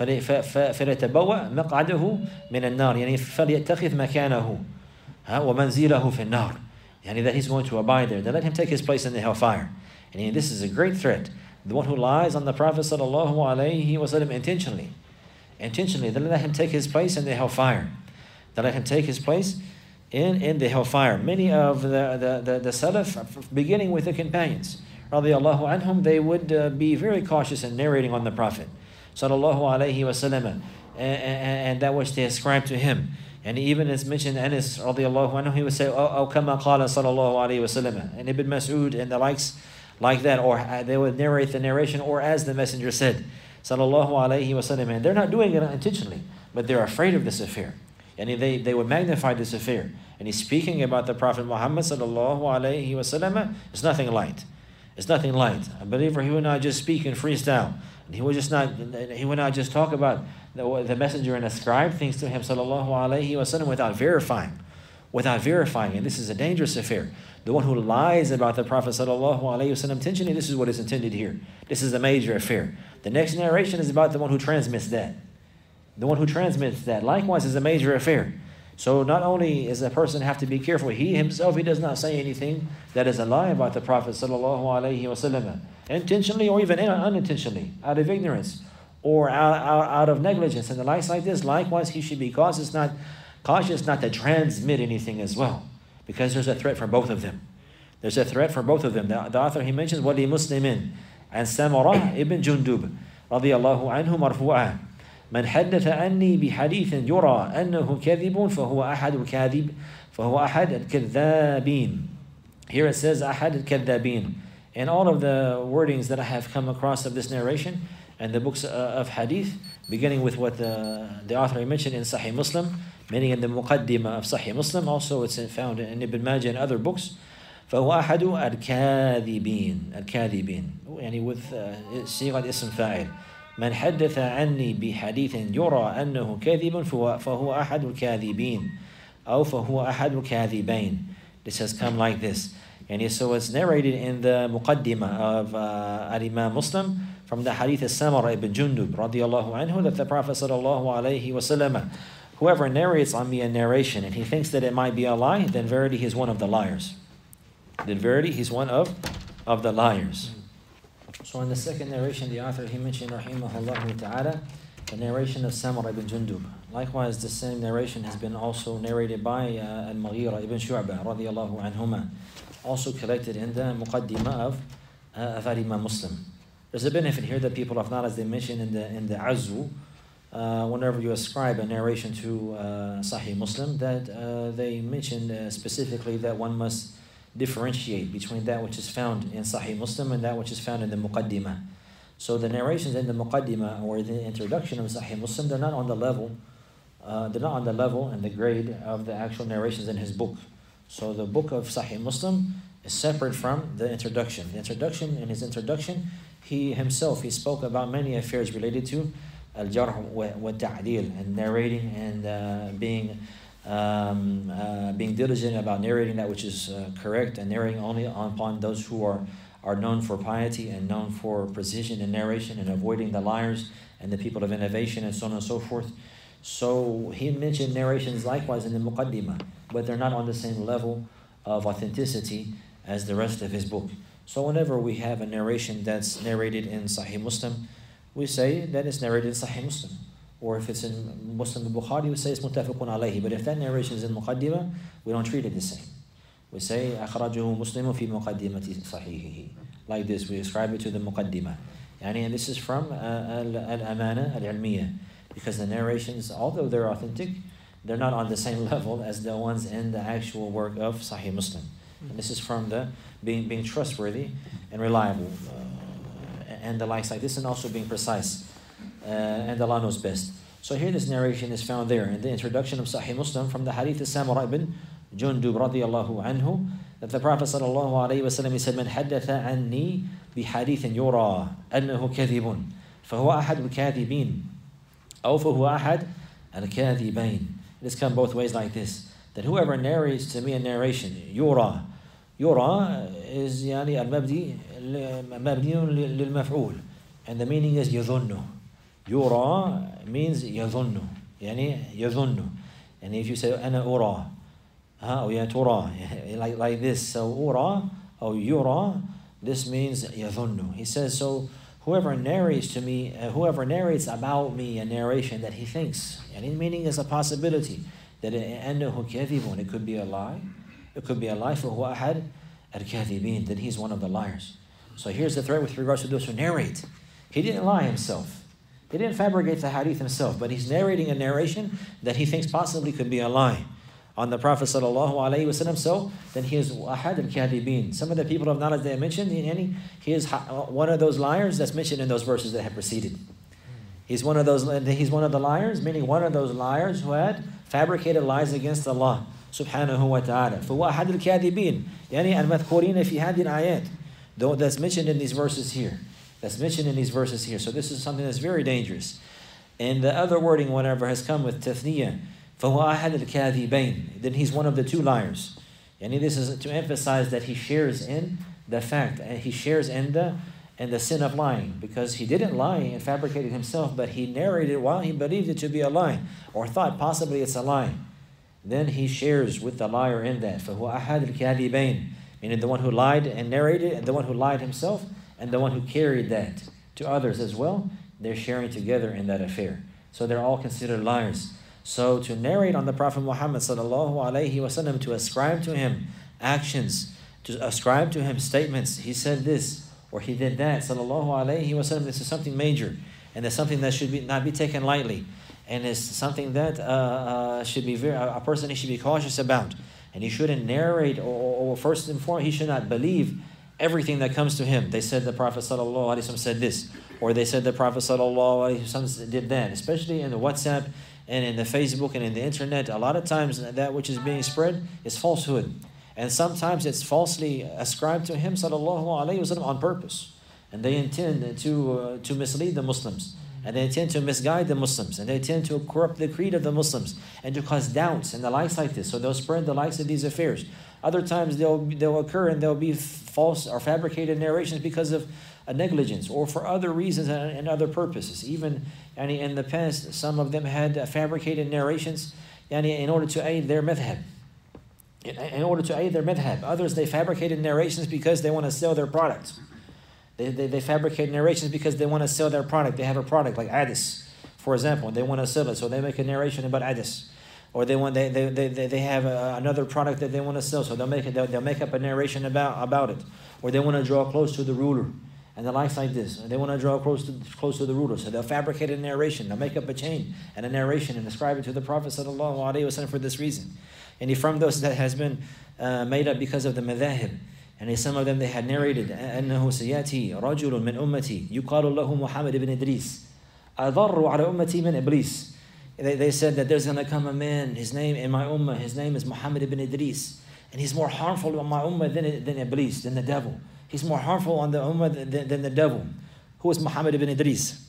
Speaker 1: فليتبوأ مقعده من النار يعني فليتخذ مكانه ومنزله في النار. Yani that he's going to abide there. Then let him take his place in the hellfire. And this is a great threat. The one who lies on the Prophet sallallahu alaihi wasallam intentionally, intentionally, then let him take his place in the hellfire. Then let him take his place in, in the hellfire. Many of the, the, the, the Salaf, beginning with the companions, radiallahu anhum, they would uh, be very cautious in narrating on the Prophet sallallahu alaihi wasallam and, and that which they ascribe to him. And even as mentioned, Anas radiallahu anhu, he would say, "Oh, kama qala sallallahu alaihi wasallam," and Ibn Mas'ud and the likes like that, or they would narrate the narration, or as the Messenger said, sallallahu alaihi wasallam. And they're not doing it intentionally, but they're afraid of this affair. And they, they would magnify this affair. And he's speaking about the Prophet Muhammad sallallahu alaihi wasallam. It's nothing light. It's nothing light. A believer, he would not just speak in freestyle. And he would just not, he would not just talk about the, the Messenger and ascribe things to him sallallahu alaihi wasallam without verifying. Without verifying. And this is a dangerous affair. The one who lies about the Prophet sallallahu alaihi wasallam intentionally, this is what is intended here. This is a major affair. The next narration is about the one who transmits that. The one who transmits that likewise is a major affair. So not only does a person have to be careful, he himself, he does not say anything that is a lie about the Prophet sallallahu alaihi wasallam, intentionally or even unintentionally, out of ignorance or out, out, out of negligence and the likes like this. Likewise, he should be cautious not, cautious not to transmit anything as well, because there's a threat for both of them. There's a threat for both of them. The, the author, he mentions, وَلِي مُسْلِمٍ and Samurah ibn Jundub radiyallahu anhu marfu'ah. من حدث عني بحديث يرى أنه كذب فهو أحد الكاذب فهو أحد الكذابين. Here it says أحد الكذابين. And all of the wordings that I have come across of this narration and the books of hadith, beginning with what the, the author mentioned in Sahih Muslim, meaning in the Muqaddimah of Sahih Muslim, also it's found in Ibn Majah and other books. فهو أحد الكاذبين الكاذبين يعني with صيغة اسم فاعل. من حدث عني بحديث يرى أنه كاذب فهو أحد الكاذبين أو فهو أحد الكاذبين. This has come like this. And so it's narrated in the Muqaddimah of uh, Al-Imam Muslim from the hadith of Samurah ibn Jundub radiyallahu anhu that the Prophet sallallahu alaihi wasallam, whoever narrates on me a narration and he thinks that it might be a lie, then verily he is one of the liars. Then verily he's one of, of the liars. So in the second narration, the author, he mentioned, rahimahullah ta'ala, the narration of Samurah ibn Jundub. Likewise, the same narration has been also narrated by uh, Al-Mughira ibn Shu'bah, radiyallahu anhuma, also collected in the Muqaddimah of, uh, of Imam Muslim. There's a benefit here that people of knowledge, they mention in the, in the Azwu, uh, whenever you ascribe a narration to uh, Sahih Muslim, that uh, they mention uh, specifically that one must differentiate between that which is found in Sahih Muslim and that which is found in the Muqaddimah. So the narrations in the Muqaddimah or the introduction of Sahih Muslim, they're not on the level, uh, they're not on the level and the grade of the actual narrations in his book. So the book of Sahih Muslim is separate from the introduction. The introduction, in his introduction, he himself, he spoke about many affairs related to al-jarh wa ta'dil, and narrating and uh, being Um, uh, being diligent about narrating that which is uh, correct and narrating only upon those who are, are known for piety and known for precision in narration and avoiding the liars and the people of innovation and so on and so forth. So he mentioned narrations likewise in the Muqaddimah, but they're not on the same level of authenticity as the rest of his book. So whenever we have a narration that's narrated in Sahih Muslim, we say that it's narrated in Sahih Muslim. Or if it's in Muslim al-Bukhari, we say it's muttafaqun alayhi. But if that narration is in Muqaddimah, we don't treat it the same. We say, أخرجه مسلم في مقدمة صحيحه. Like this, we ascribe it to the Muqaddimah. And this is from uh, Al-Amana Al-Ilmiyah. Because the narrations, although they're authentic, they're not on the same level as the ones in the actual work of Sahih Muslim. And this is from the being being trustworthy and reliable, uh, and the likes like this, and also being precise. Uh, and Allah knows best. So here this narration is found there in the introduction of Sahih Muslim from the hadith of Samurah ibn Jundub radiyallahu anhu, that the Prophet sallallahu alayhi wa sallam, he said, "Man haddatha anni bihadithin yura annahu kadhibun, fahuwa ahad al-kadhibin, aw fahuwa ahad al-kadhibain." It has come both ways like this, that whoever narrates to me a narration, yura, yura is yani al-mabdi mabniun lil-maf'ul, and the meaning is yadhunnu. Yura means yadhunnu, yani yadhunnu. And if you say ana ura, ha, or ya tura, like, like this, so ura or yura, this means yadhunnu. He says, so whoever narrates to me, uh, whoever narrates about me a narration that he thinks, and in meaning is a possibility that annahu kadhibun, it could be a lie, it could be a lie, for huwa ahad al-kadhibin, that he's one of the liars. So here's the threat with regards to those who narrate. He didn't lie himself. He didn't fabricate the hadith himself, but he's narrating a narration that he thinks possibly could be a lie on the Prophet sallallahu alaihi wasallam. So then he is ahad al-kadhibin. Some of the people of knowledge they mentioned, he is one of those liars that's mentioned in those verses that have preceded. He's one of those. He's one of the liars, meaning one of those liars who had fabricated lies against Allah subhanahu wa ta'ala. فهو أحد الكاذبين يعني المذكورين في هذه الآيات. Though that's mentioned in these verses here. That's mentioned in these verses here. So this is something that's very dangerous. And the other wording, whenever has come with tathniya, فهو أحد الكاذبين, then he's one of the two liars. And this is to emphasize that he shares in the fact, and he shares in the and the sin of lying, because he didn't lie and fabricated himself, but he narrated while he believed it to be a lie, or thought possibly it's a lie. Then he shares with the liar in that. فهو أحد الكاذبين, meaning the one who lied and narrated, and the one who lied himself, and the one who carried that to others as well, they're sharing together in that affair. So they're all considered liars. So to narrate on the Prophet Muhammad sallallahu alaihi wasallam, to ascribe to him actions, to ascribe to him statements, he said this, or he did that, sallallahu alaihi wasallam, this is something major, and it's something that should be not be taken lightly, and it's something that uh, uh, should be very, a person he should be cautious about, and he shouldn't narrate, or, or first and foremost, he should not believe everything that comes to him. They said the Prophet sallallahu alaihi wasallam said this, or they said the Prophet sallallahu alaihi wasallam did that, especially in the WhatsApp and in the Facebook and in the internet. A lot of times that which is being spread is falsehood. And sometimes it's falsely ascribed to him sallallahu alaihi wasallam on purpose. And they intend to, uh, to mislead the Muslims. And they intend to misguide the Muslims. And they intend to corrupt the creed of the Muslims. And to cause doubts and the likes like this. So they'll spread the likes of these affairs. Other times they'll, they'll occur and there'll be false or fabricated narrations because of a negligence or for other reasons and, and other purposes. Even and in the past, some of them had uh, fabricated narrations and in order to aid their madhab. In, in order to aid their madhab. Others, they fabricated narrations because they want to sell their products. They, they, they fabricate narrations because they want to sell their product. They have a product like Adis, for example. They want to sell it, so they make a narration about Adis. Or they want they they they, they have a, another product that they want to sell, so they'll make it they'll, they'll make up a narration about about it. Or they want to draw close to the ruler, and the likes like this. They want to draw close to close to the ruler, so they'll fabricate a narration. They'll make up a chain and a narration and ascribe it to the Prophet sallallahu alaihi wasallam for this reason. And from those that has been uh, made up because of the madhahib. And some of them they had narrated أنه سيأتي رجل من أمتي يقال له محمد بن إدريس أضر على أمتي من إبليس. They, they said that there's going to come a man, his name in my ummah, his name is Muhammad ibn Idris, and he's more harmful on my ummah than, than Iblis, than the devil. He's more harmful on the ummah than, than the devil. Who is Muhammad ibn Idris?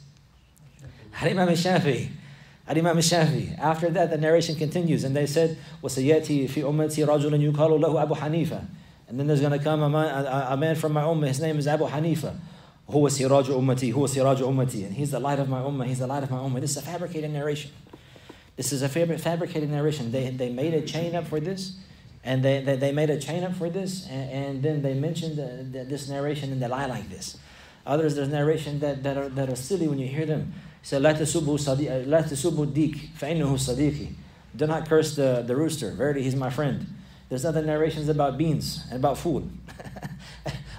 Speaker 1: Al-Imam al-Shafi'i. Al-Imam al-Shafi'i. After that, the narration continues, and they said, وَسَيَأْتِي فِي أُمَّتِي رَجُلٌ يُقَالُ لَهُ أَبُو حَنِيفَةَ. And then there's going to come a man, a, a man from my ummah, his name is Abu Hanifa. هُوَ سِرَاجُ أُمَّتِي هُوَ سِرَاجُ أُمَّتِي. And he's the light of my ummah, he's the light of my ummah. This is a fabricated narration. This is a fabricated narration. They, they made a chain up for this, and they, they, they made a chain up for this, and, and then they mentioned the, the, this narration and they lie like this. Others, there's narration that, that, are, that are silly when you hear them. So, لَا تَسُبُّوا الدِّيكِ فَإِنَّهُ صَدِيقِ. Do not curse the, the rooster. Verily, he's my friend. There's other narrations about beans and about food.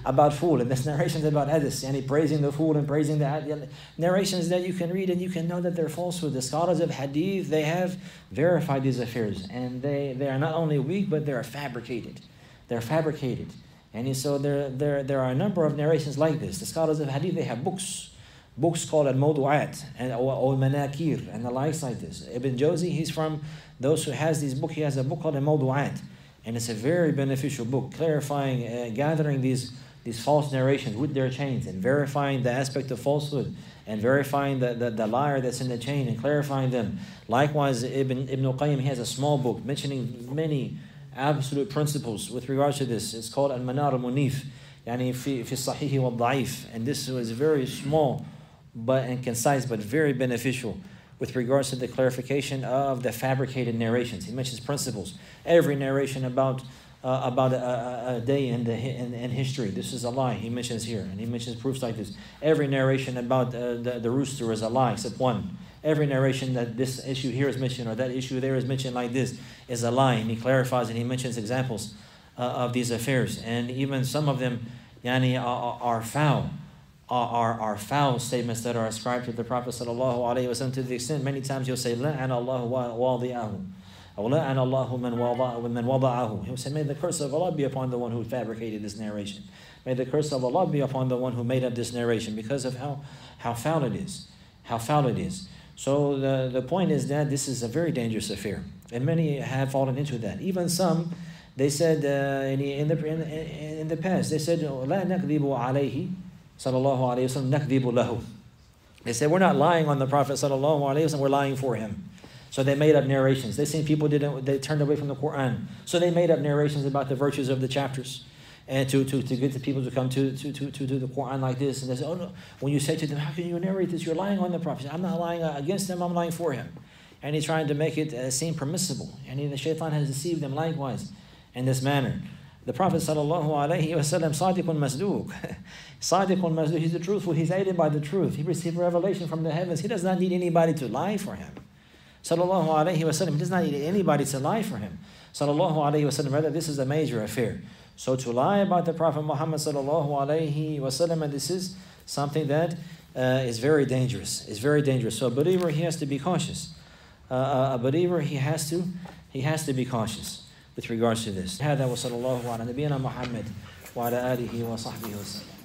Speaker 1: about food, and there's narrations about hadith, and praising the food and praising the narrations that you can read and you can know that they're falsehood. The scholars of hadith, they have verified these affairs, and they, they are not only weak, but they are fabricated. They're fabricated. And so there, there, there are a number of narrations like this. The scholars of hadith, they have books. Books called al-mawdu'at and or manakir and the likes like this. Ibn Jawzi, he's from those who has these books. He has a book called al-mawdu'at, and it's a very beneficial book, clarifying, uh, gathering these these false narrations with their chains and verifying the aspect of falsehood and verifying the, the, the liar that's in the chain and clarifying them. Likewise, Ibn Ibn Qayyim, he has a small book mentioning many absolute principles with regards to this. It's called Al-Manar al-Munif, yani fi fi sahihi wal da'if, and this was very small but and concise, but very beneficial with regards to the clarification of the fabricated narrations. He mentions principles. Every narration about uh, about a, a day in the in, in history, this is a lie. He mentions here, and he mentions proofs like this. Every narration about uh, the the rooster is a lie, except one. Every narration that this issue here is mentioned or that issue there is mentioned like this is a lie, and he clarifies and he mentions examples uh, of these affairs, and even some of them, yani, are, are foul. Are, are foul statements that are ascribed to the Prophet sallallahu alaihi wasallam, to the extent many times you'll say لَعَنَ اللَّهُ وَاضِعَهُ or لَعَنَ اللَّهُ مَنْ وَضَعَهُ. He'll say, may the curse of Allah be upon the one who fabricated this narration. May the curse of Allah be upon the one who made up this narration, because of how, how foul it is. How foul it is. So the, the point is that this is a very dangerous affair, and many have fallen into that. Even some, they said uh, in, in, the, in, in the past, they said لَا نَكْذِبُ عَلَيْهِ sallallahu alayhi wa sallam nakdhibu lahu. They said, we're not lying on the Prophet sallallahu alayhi wa sallam, we're lying for him. So they made up narrations. They seen people didn't, they turned away from the Quran. So they made up narrations about the virtues of the chapters, and to, to, to get the people to come to, to, to, to do the Quran like this. And they say, oh no, when you say to them, how can you narrate this? You're lying on the Prophet. I'm not lying against him, I'm lying for him. And he's trying to make it uh, seem permissible. And he, the shaitan has deceived them likewise in this manner. The Prophet sallallahu alaihi wasallam, sadiqun masduq. Sadiqun masduq, he's the truthful, he's aided by the truth. He received revelation from the heavens. He does not need anybody to lie for him. Sallallahu alaihi wasallam, he does not need anybody to lie for him. Sallallahu alaihi wasallam, rather this is a major affair. So to lie about the Prophet Muhammad sallallahu alaihi wasallam, and this is something that uh, is very dangerous. It's very dangerous. So a believer, he has to be cautious. Uh, a believer, he has to, he has to be cautious with regards to this. هذا وصلى الله على نبينا محمد وعلى آله وصحبه وسلم.